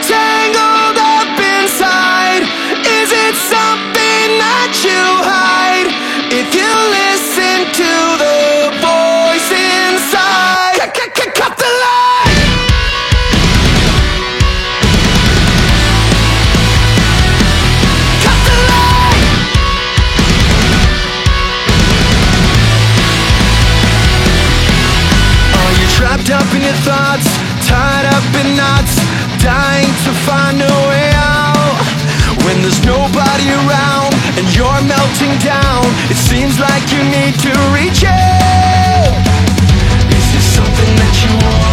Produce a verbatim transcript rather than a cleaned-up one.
tangled up inside? Is it something that you hide? If you listen to the voice inside, cut the line. Cut the line. Are you trapped up in your thoughts, tied up in knots, dying to find a way out? When there's nobody around and you're melting down, it seems like you need to reach out. Is this something that you want?